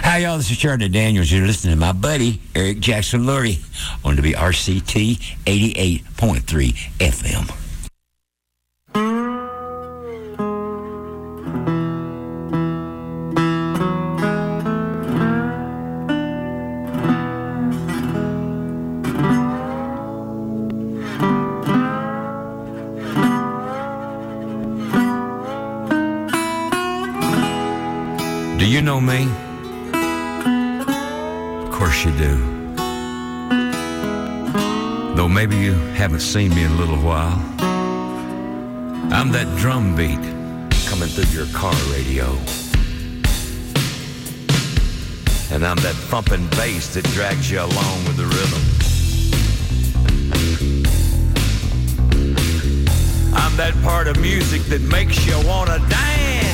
Hi, y'all. This is Charlie Daniels. You're listening to my buddy, Eric Jackson Lurie, on WRCT 88.3 FM. Do you know me? Of course you do. Though maybe you haven't seen me in a little while. I'm that drum beat coming through your car radio. And I'm that thumping bass that drags you along with the rhythm. I'm that part of music that makes you wanna dance.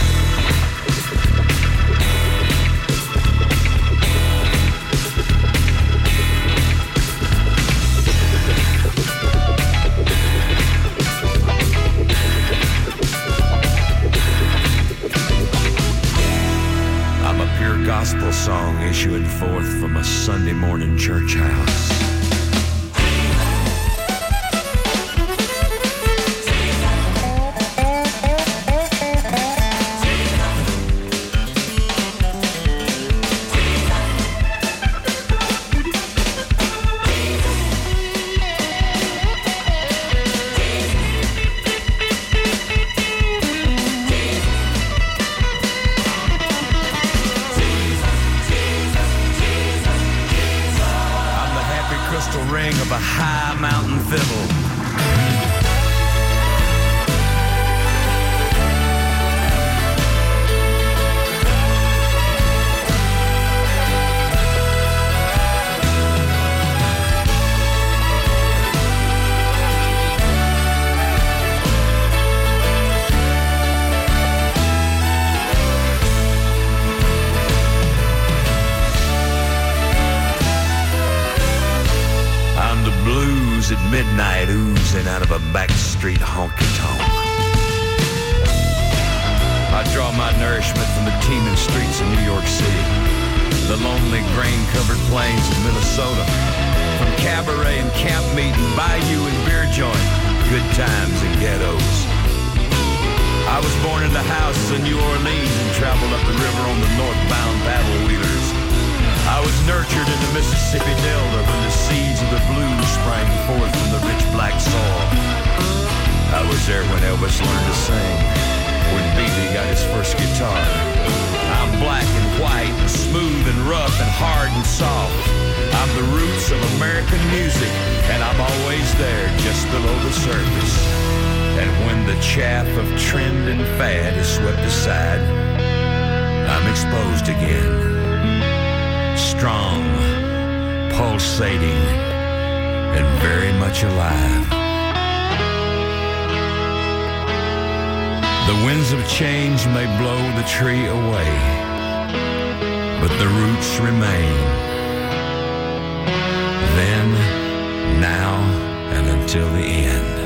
Gospel song issuing forth from a Sunday morning church house. Of a high mountain fiddle. At midnight, oozing out of a backstreet honky-tonk. I draw my nourishment from the teeming streets of New York City, the lonely grain-covered plains of Minnesota, from cabaret and camp meeting, bayou and beer joint, good times and ghettos. I was born in the houses of New Orleans and traveled up the river on the northbound paddle wheelers. I was nurtured in the Mississippi Delta when the seeds of the blues sprang forth from the rich black soil. I was there when Elvis learned to sing, when B.B. got his first guitar. I'm black and white and smooth and rough and hard and soft. I'm the roots of American music, and I'm always there just below the surface. And when the chaff of trend and fad is swept aside, I'm exposed again. Strong, pulsating, and very much alive. The winds of change may blow the tree away, but the roots remain. Then, now, and until the end.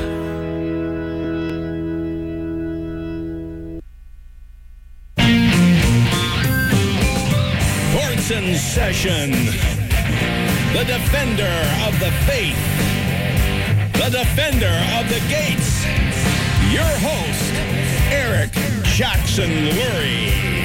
Session, the defender of the faith, the defender of the gates, your host, Eric Jackson Lurie.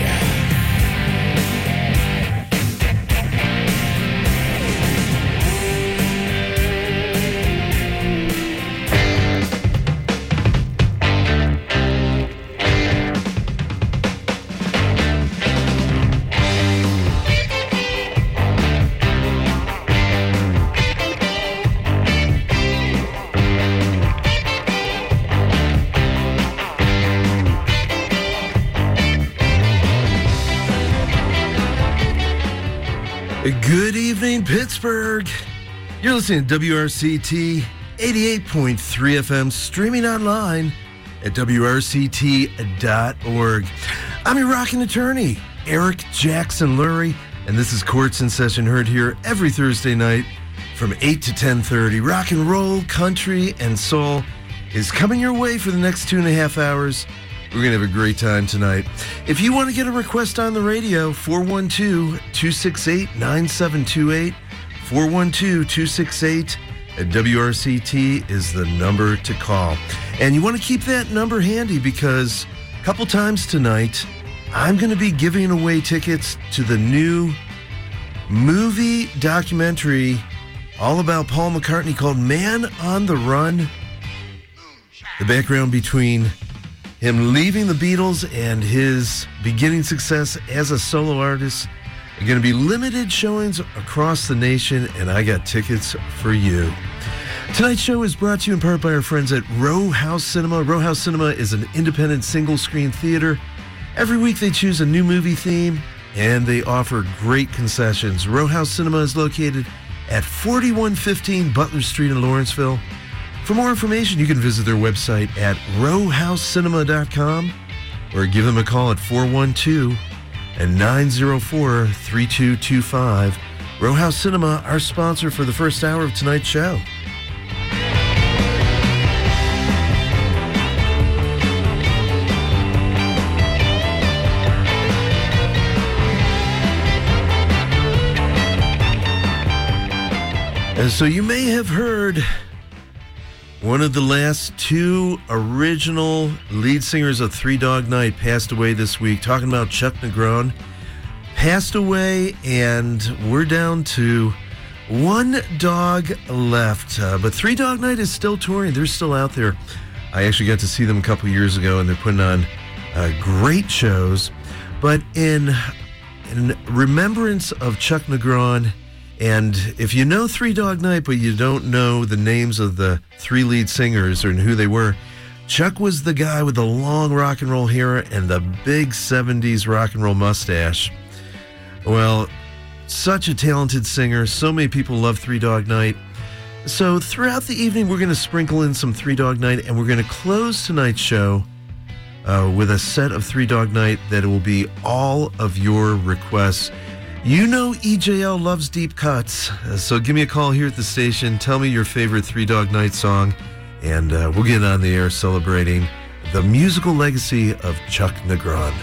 Good evening, Pittsburgh. You're listening to WRCT 88.3 FM, streaming online at WRCT.org. I'm your rockin' attorney, Eric Jackson Lurie, and this is Courts in Session, heard here every Thursday night from 8 to 10:30. Rock and roll, country, and soul is coming your way for the next 2.5 hours. We're going to have a great time tonight. If you want to get a request on the radio, 412-268-9728. 412-268 at WRCT is the number to call. And you want to keep that number handy because a couple times tonight, I'm going to be giving away tickets to the new movie documentary all about Paul McCartney called Man on the Run. The background between him leaving the Beatles and his beginning success as a solo artist. There are going to be limited showings across the nation, and I got tickets for you. Tonight's show is brought to you in part by our friends at Row House Cinema. Row House Cinema is an independent single-screen theater. Every week they choose a new movie theme, and they offer great concessions. Row House Cinema is located at 4115 Butler Street in Lawrenceville. For more information, you can visit their website at rowhousecinema.com or give them a call at 412-904-3225. Row House Cinema, our sponsor for the first hour of tonight's show. And so you may have heard one of the last two original lead singers of Three Dog Night passed away this week. Talking about Chuck Negron. Passed away, and we're down to one dog left. But Three Dog Night is still touring. They're still out there. I actually got to see them a couple years ago, and they're putting on great shows. But in remembrance of Chuck Negron, and if you know Three Dog Night, but you don't know the names of the three lead singers or who they were, Chuck was the guy with the long rock and roll hair and the big 70s rock and roll mustache. Well, such a talented singer. So many people love Three Dog Night. So throughout the evening, we're going to sprinkle in some Three Dog Night, and we're going to close tonight's show with a set of Three Dog Night that will be all of your requests. You know EJL loves deep cuts, so give me a call here at the station. Tell me your favorite Three Dog Night song, and we'll get on the air celebrating the musical legacy of Chuck Negron.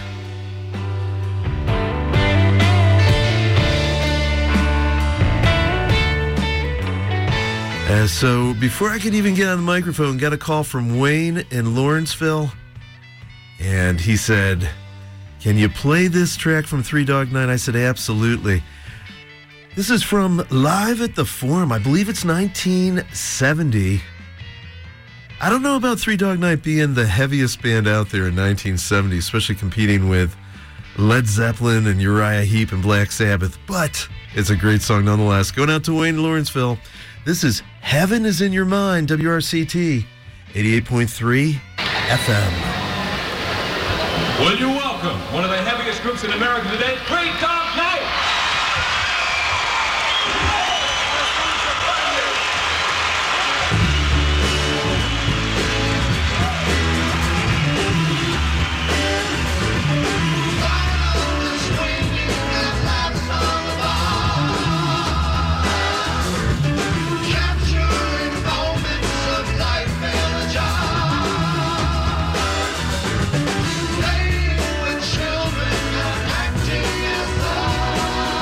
So before I could even get on the microphone, got a call from Wayne in Lawrenceville, and he said, "Can you play this track from Three Dog Night?" I said, absolutely. This is from Live at the Forum. I believe it's 1970. I don't know about Three Dog Night being the heaviest band out there in 1970, especially competing with Led Zeppelin and Uriah Heep and Black Sabbath, but it's a great song nonetheless. Going out to Wayne in Lawrenceville. This is Heaven is in Your Mind, WRCT, 88.3 FM. Will you welcome one of the heaviest groups in America today, Three Dog Night? Children are acting as though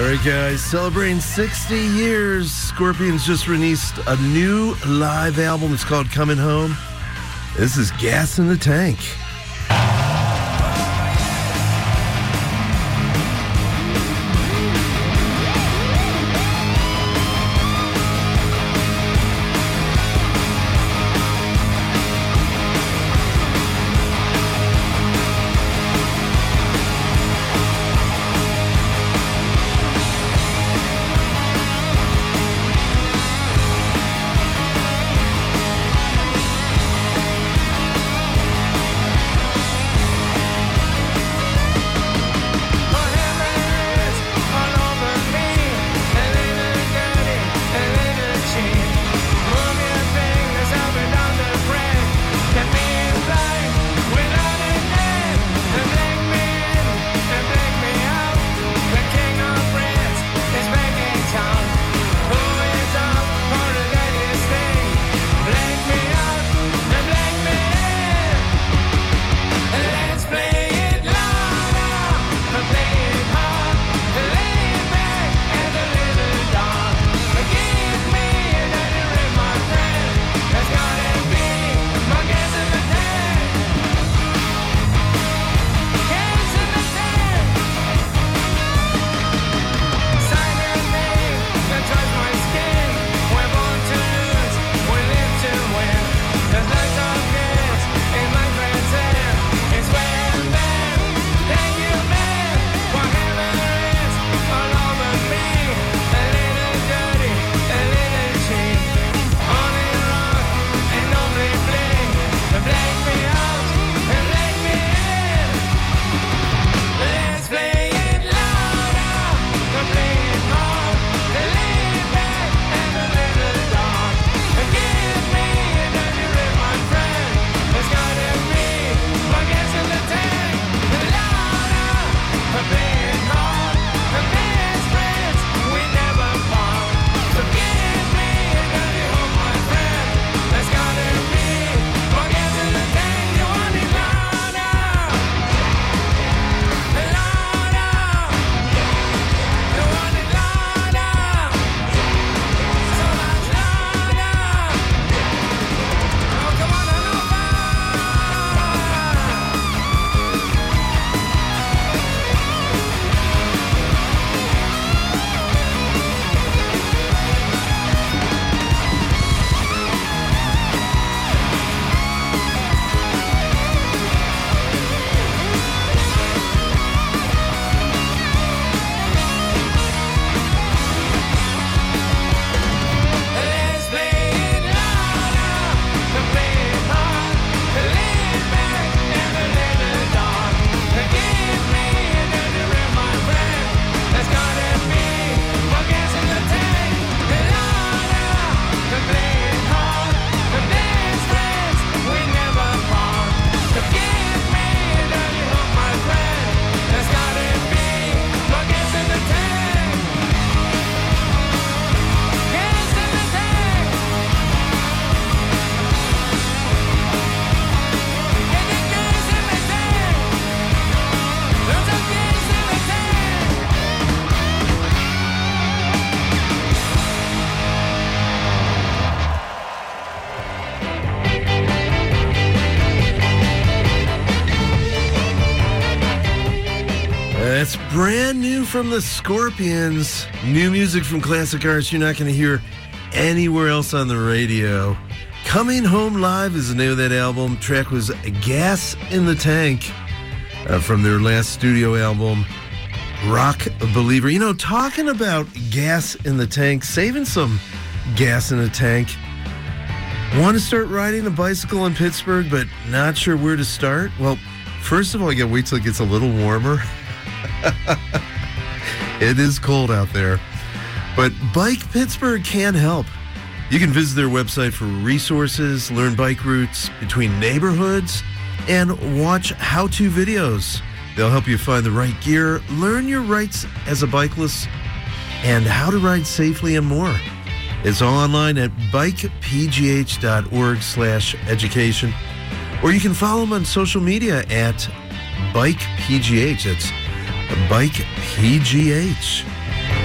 All right, guys, celebrating 60 years. Scorpions just released a new live album. It's called Coming Home. This is Gas in the Tank. That's brand new from the Scorpions. New music from Classic Arts you're not going to hear anywhere else on the radio. Coming Home Live is the name of that album. Track was Gas in the Tank from their last studio album, Rock Believer. You know, talking about gas in the tank, saving some gas in the tank. Want to start riding a bicycle in Pittsburgh, but not sure where to start? Well, first of all, you got to wait till it gets a little warmer. It is cold out there. But Bike Pittsburgh can help. You can visit their website for resources, learn bike routes between neighborhoods, and watch how-to videos. They'll help you find the right gear, learn your rights as a bikeless, and how to ride safely and more. It's all online at bikepgh.org/education. Or you can follow them on social media at BikePGH. It's BikePGH.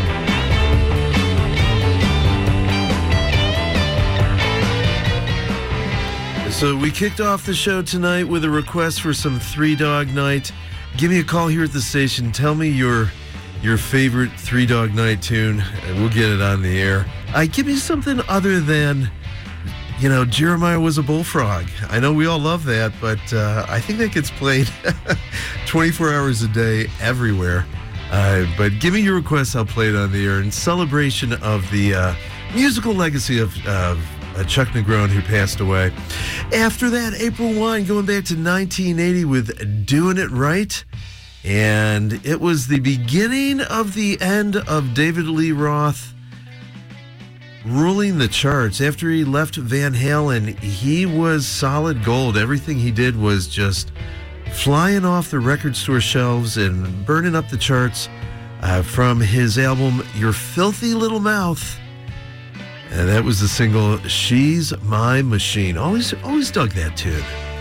So we kicked off the show tonight with a request for some Three Dog Night. Give me a call here at the station. Tell me your favorite Three Dog Night tune, and we'll get it on the air. Give me something other than, Jeremiah Was a Bullfrog. I know we all love that, but I think that gets played 24 hours a day everywhere. But give me your requests, I'll play it on the air in celebration of the musical legacy of Chuck Negron, who passed away. After that, April Wine, going back to 1980 with Doing It Right. And it was the beginning of the end of David Lee Roth ruling the charts. After he left Van Halen, he was solid gold. Everything he did was just flying off the record store shelves and burning up the charts from his album Your Filthy Little Mouth. And that was the single She's My Machine. Always dug that tune.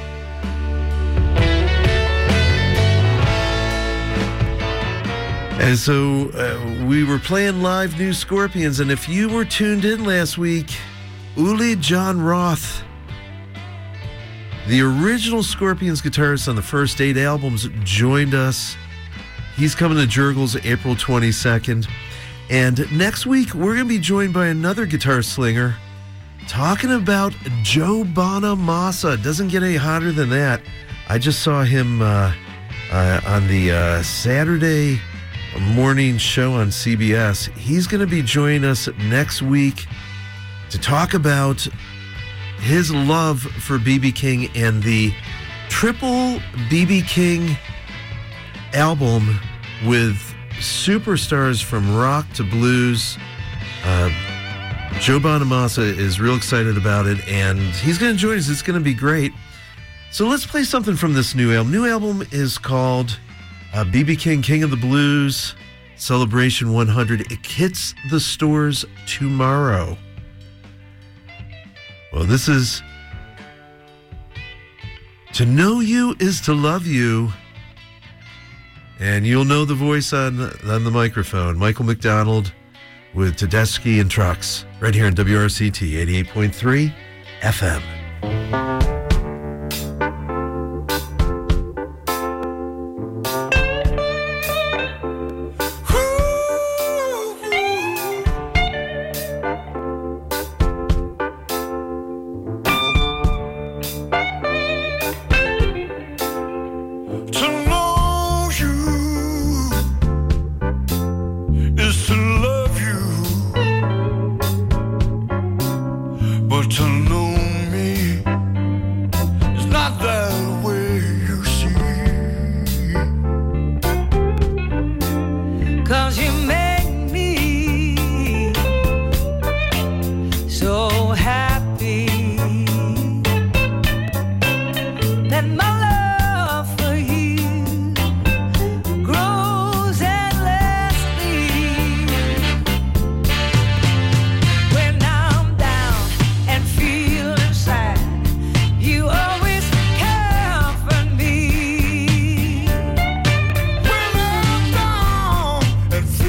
And so we were playing live New Scorpions, and if you were tuned in last week, Uli John Roth, the original Scorpions guitarist on the first 8 albums, joined us. He's coming to Jurgles April 22nd. And next week, we're going to be joined by another guitar slinger talking about Joe Bonamassa. Doesn't get any hotter than that. I just saw him on the Saturday morning show on CBS. He's going to be joining us next week to talk about his love for B.B. King and the triple B.B. King album with superstars from rock to blues. Joe Bonamassa is real excited about it, and he's going to join us. It's going to be great. So let's play something from this new album. New album is called B.B. King, King of the Blues, Celebration 100. It hits the stores tomorrow. Well, this is To Know You Is to Love You. And you'll know the voice on the microphone. Michael McDonald with Tedeschi and Trucks, right here on WRCT 88.3 FM. And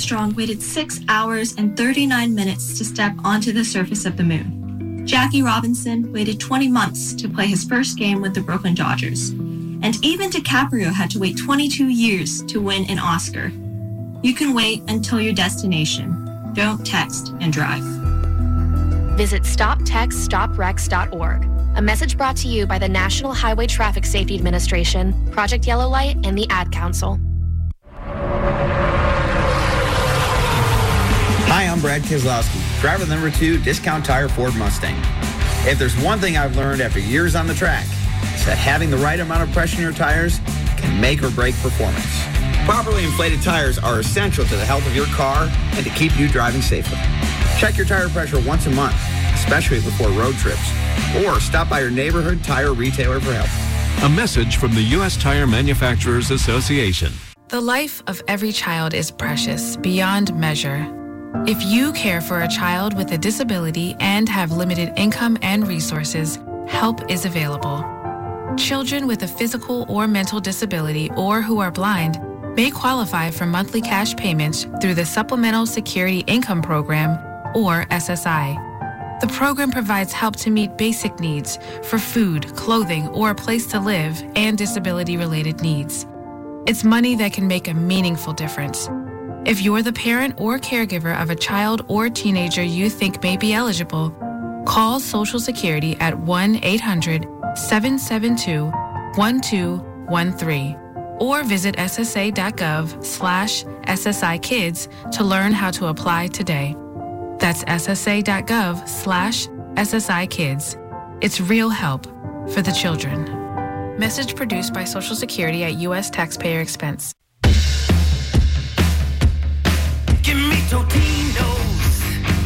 Armstrong waited 6 hours and 39 minutes to step onto the surface of the moon. Jackie Robinson waited 20 months to play his first game with the Brooklyn Dodgers. And even DiCaprio had to wait 22 years to win an Oscar. You can wait until your destination. Don't text and drive. Visit StopTextStopWrecks.org. A message brought to you by the National Highway Traffic Safety Administration, Project Yellow Light, and the Ad Council. Hi, I'm Brad Keselowski, driver number 2, Discount Tire Ford Mustang. If there's one thing I've learned after years on the track, it's that having the right amount of pressure in your tires can make or break performance. Properly inflated tires are essential to the health of your car and to keep you driving safely. Check your tire pressure once a month, especially before road trips, or stop by your neighborhood tire retailer for help. A message from the U.S. Tire Manufacturers Association. The life of every child is precious beyond measure. If you care for a child with a disability and have limited income and resources, help is available. Children with a physical or mental disability or who are blind may qualify for monthly cash payments through the Supplemental Security Income Program, or SSI. The program provides help to meet basic needs for food, clothing, or a place to live, and disability-related needs. It's money that can make a meaningful difference. If you're the parent or caregiver of a child or teenager you think may be eligible, call Social Security at 1-800-772-1213 or visit ssa.gov/SSI-Kids to learn how to apply today. That's ssa.gov/SSI-Kids. It's real help for the children. Message produced by Social Security at U.S. taxpayer expense. Give me Totino's,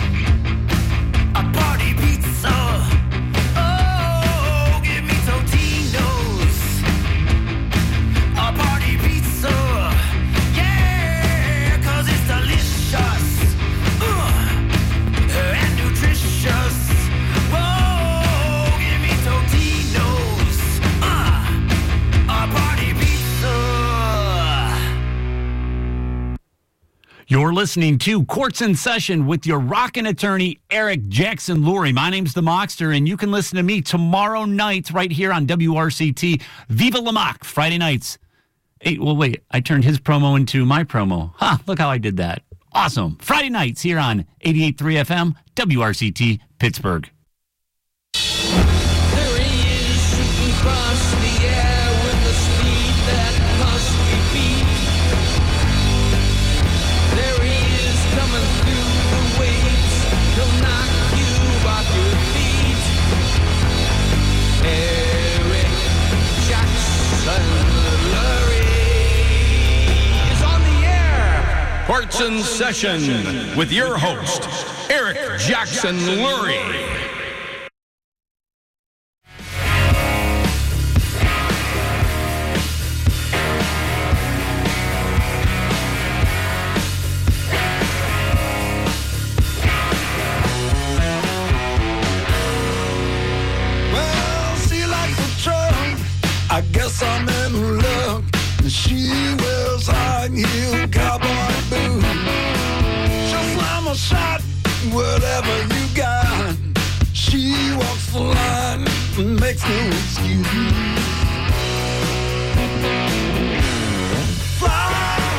a party pizza. Oh, give me Totino's, a party pizza. Yeah, 'cause it's delicious and nutritious. Whoa, give me Totino's, a party pizza. You're listening to Courts in Session with your rockin' attorney, Eric Jackson Lurie. My name's The Mockster, and you can listen to me tomorrow night right here on WRCT. Viva La Mock, Friday nights. Hey, well, wait, I turned his promo into my promo. Look how I did that. Awesome. Friday nights here on 88.3 FM, WRCT, Pittsburgh. There he is, shooting across the air with the speed that must be beat. There he is, coming through the waves. He'll knock you off your feet. Eric Jackson Lurie is on the air. Courts in Session with your host, Eric Jackson Lurie. Well, she likes a truck. I guess I'm in luck. She wears high-heel cowboy boots. She'll slam a shot, whatever you got. She walks the line and makes no excuse. Fly.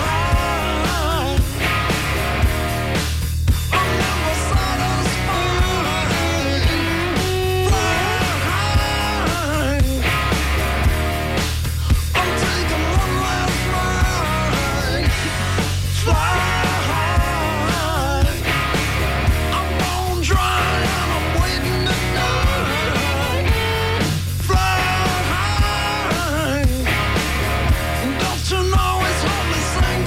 I'm never satisfied. Fly. I'm taking one last ride. Fly. I'm bone dry and I'm waiting to die. Fly. Don't you know it's only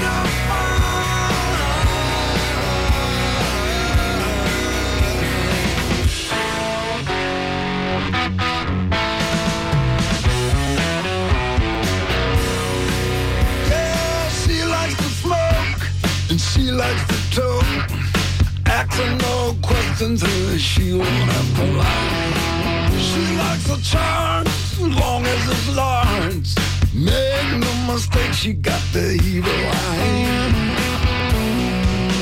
Yeah, she likes to smoke and she likes to talk. Asking no questions, she won't have to lie. She likes a chance as long as it's large. Make no mistake, she got the evil eye.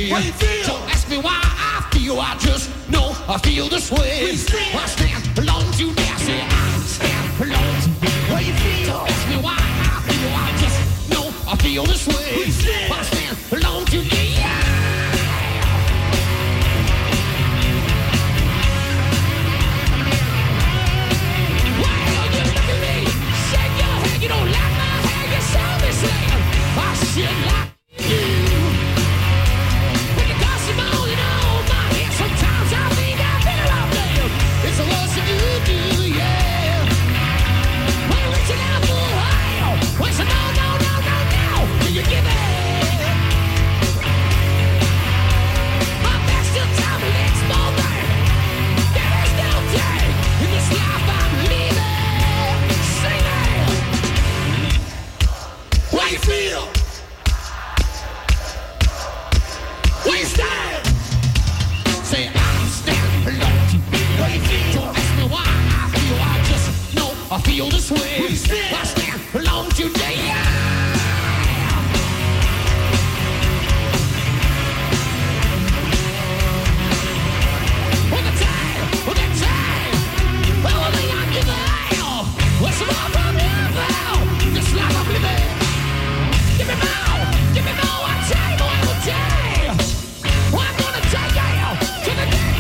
day. Don't ask me why I feel, I just know I feel this way. I stand alone today. I say I stand alone today. What you feel? Don't ask me why I feel, I just know I feel this way. I stand alone today. You don't like my hair, you saw me say I should like you. When you got some on and on my head, sometimes I think I'm better off there. It's the worst that you do, yeah. When you're reaching out for higher, when you say no, no, no, no, no, do you give it? My back's still time to next moment. There is no day in this life I'm living. Sing it. What you feel? Where you stand? Say I stand alone today. What you feel? Don't ask me why I feel. I just know I feel this way. I stand alone today. When the time, well, I think I give a hell. What's the more from here? This life I'm living. Give me more, I tell you all day. I'm gonna take you to the day.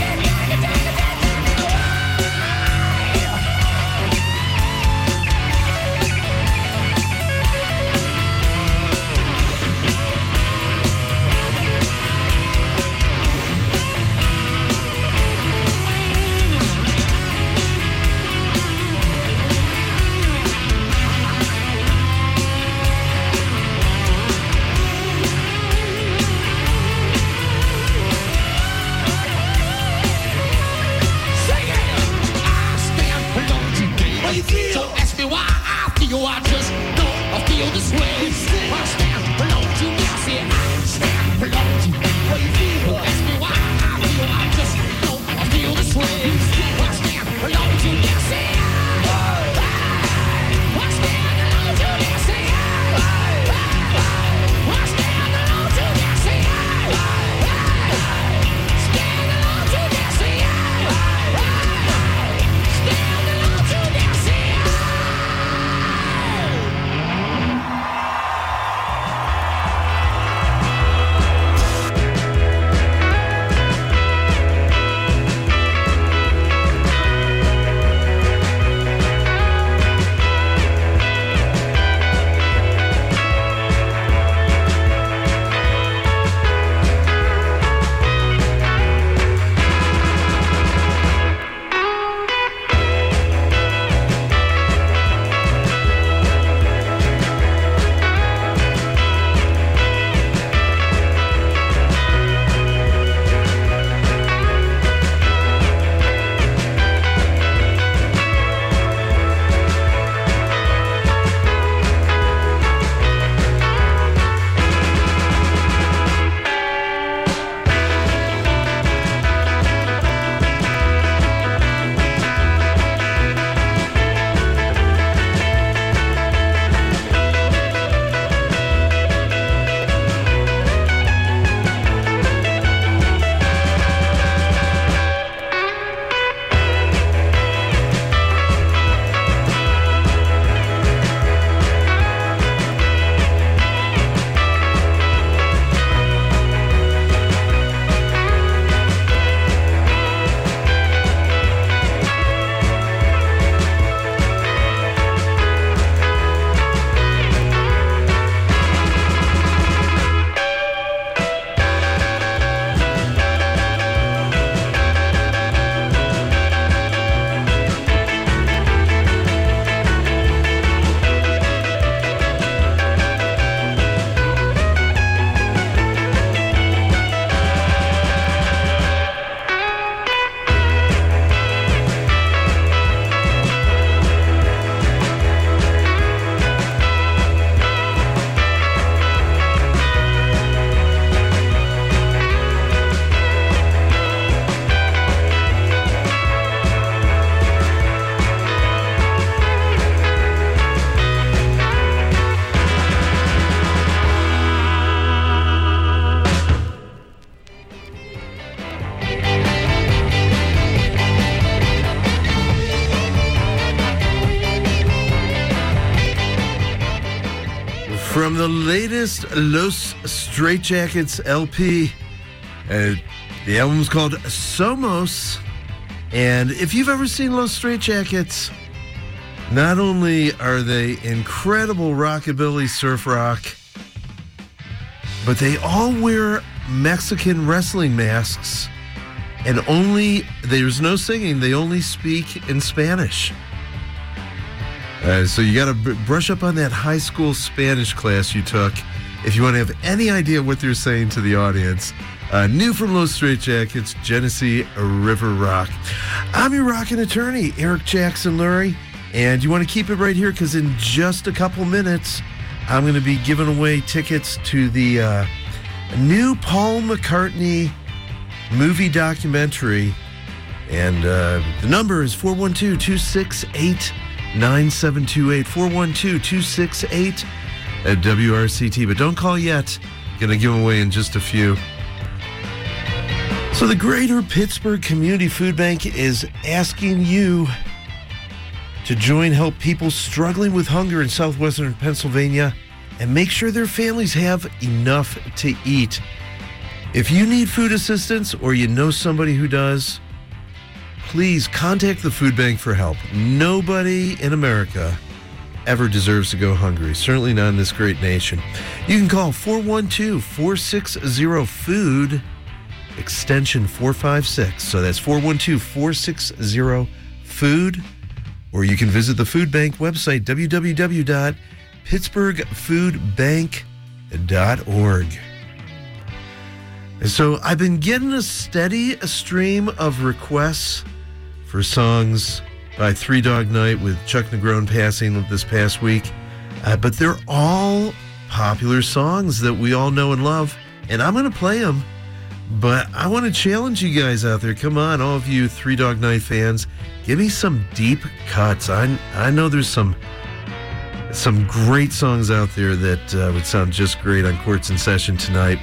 the latest Los Straitjackets LP. The album's called Somos. And if you've ever seen Los Straitjackets, not only are they incredible rockabilly surf rock, but they all wear Mexican wrestling masks, and there's no singing, they only speak in Spanish. So you got to brush up on that high school Spanish class you took if you want to have any idea what they're saying to the audience. New from Los Straitjackets, Genesee River Rock. I'm your rockin' attorney, Eric Jackson Lurie, and you want to keep it right here because in just a couple minutes, I'm going to be giving away tickets to the new Paul McCartney movie documentary. And the number is 412-268-9728, 412-268-WRCT. But don't call yet. Going to give them away in just a few. So the Greater Pittsburgh Community Food Bank is asking you to help people struggling with hunger in southwestern Pennsylvania and make sure their families have enough to eat. If you need food assistance or you know somebody who does, please contact the food bank for help. Nobody in America ever deserves to go hungry, certainly not in this great nation. You can call 412-460-FOOD, extension 456. So that's 412-460-FOOD. Or you can visit the food bank website, www.pittsburghfoodbank.org. And so I've been getting a steady stream of requests for songs by Three Dog Night with Chuck Negron passing this past week. But they're all popular songs that we all know and love. And I'm going to play them. But I want to challenge you guys out there. Come on, all of you Three Dog Night fans. Give me some deep cuts. I know there's some great songs out there that would sound just great on Courts in Session tonight.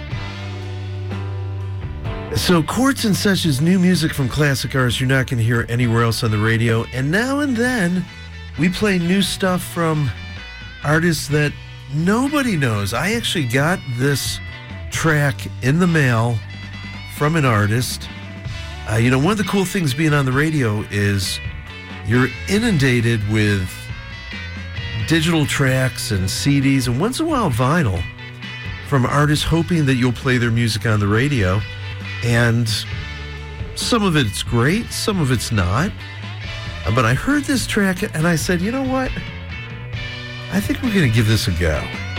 So Courts in Session is new music from classic artists you're not going to hear anywhere else on the radio. And now and then, we play new stuff from artists that nobody knows. I actually got this track in the mail from an artist. One of the cool things being on the radio is you're inundated with digital tracks and CDs and once in a while vinyl from artists hoping that you'll play their music on the radio. And some of it's great, some of it's not. But I heard this track and I said, you know what? I think we're going to give this a go.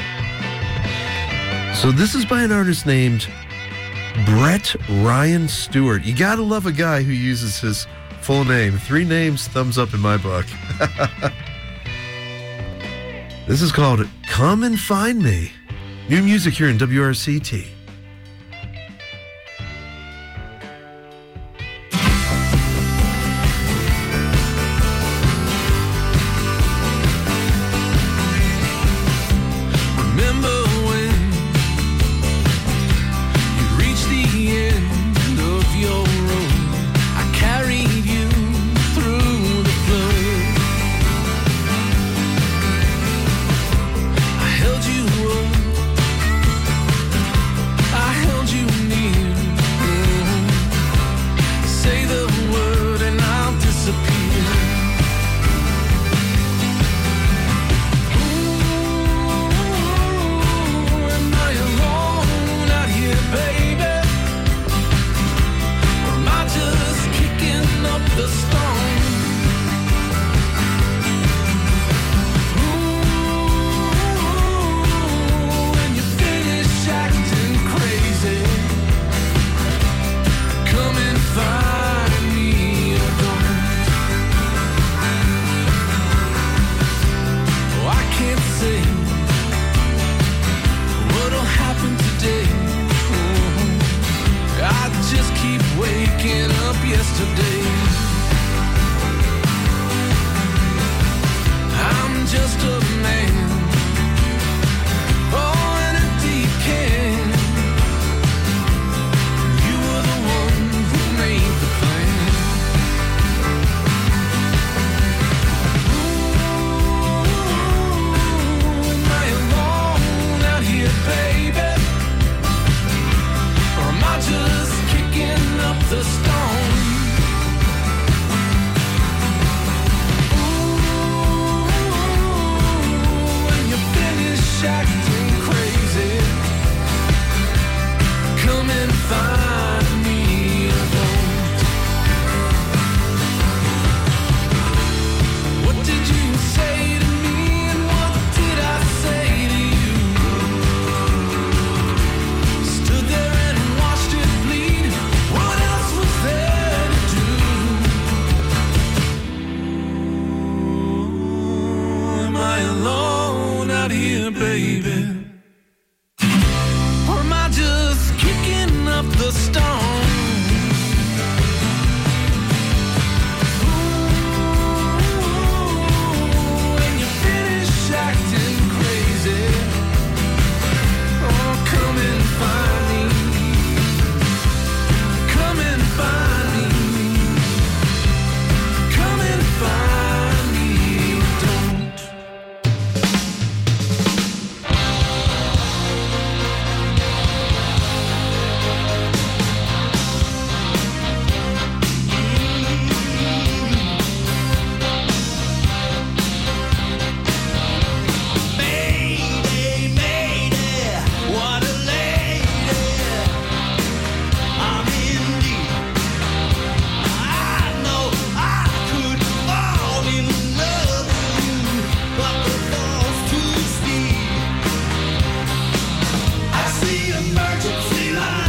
So this is by an artist named Brett Ryan Stewart. You gotta love a guy who uses his full name. 3 names, thumbs up in my book. This is called Come and Find Me. New music here in WRCT. Sea lion.